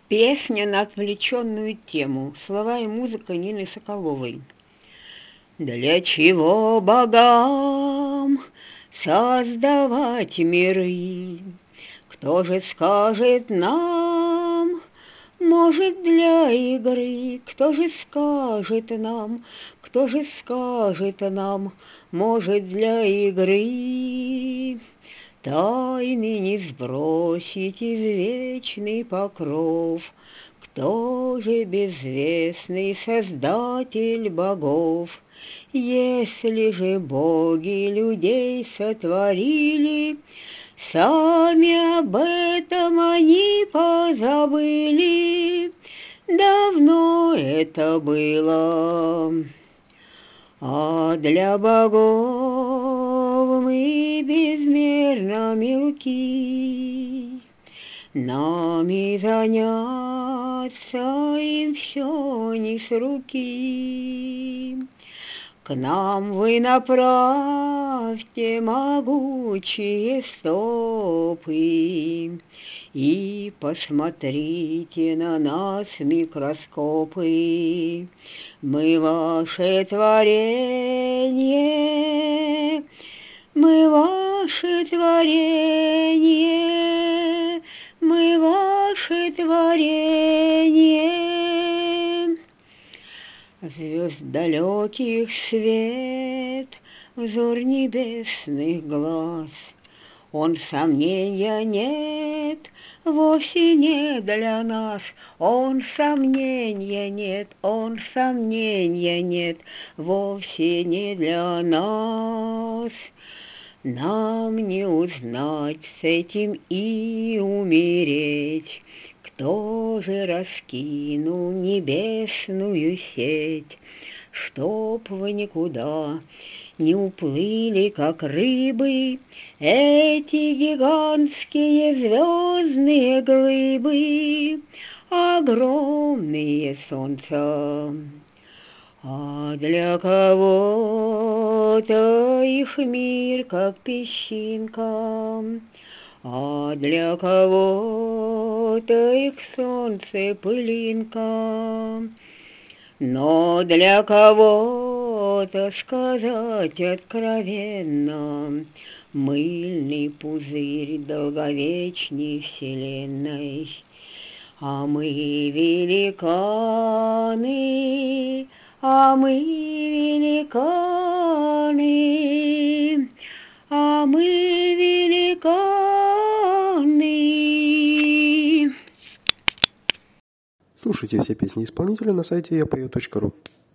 Песня на отвлеченную тему. Слова и музыка Нины Соколовой. Для чего богам создавать миры? Кто же скажет нам? Может, для игры? Кто же скажет нам? Кто же скажет нам? Может, для игры? Тайны не сбросить извечный покров. Кто же безвестный создатель богов? Если же боги людей сотворили, сами об этом они позабыли. Давно это было. А для богов мы безмерно мелки, нам и заняться им все не с руки. К нам вы направьте могучие стопы и посмотрите на нас микроскопы. Мы ваше творение, мы ваше творение, мы ваше творение. Звезд далеких свет, взор небесных глаз. Он сомнения нет, вовсе не для нас. Он сомнения нет, он сомнения нет, вовсе не для нас. Нам не узнать с этим и умереть. Кто же раскинул небесную сеть, чтоб вы никуда не уплыли, как рыбы, эти гигантские звездные глыбы, огромные солнца. А для кого-то их мир, как песчинка, а для кого-то их солнце пылинка. Но для кого-то, сказать откровенно, мыльный пузырь долговечней вселенной. А мы великаны, а мы великаны, а мы великаны. Слушайте все песни исполнителя на сайте yapою.ru.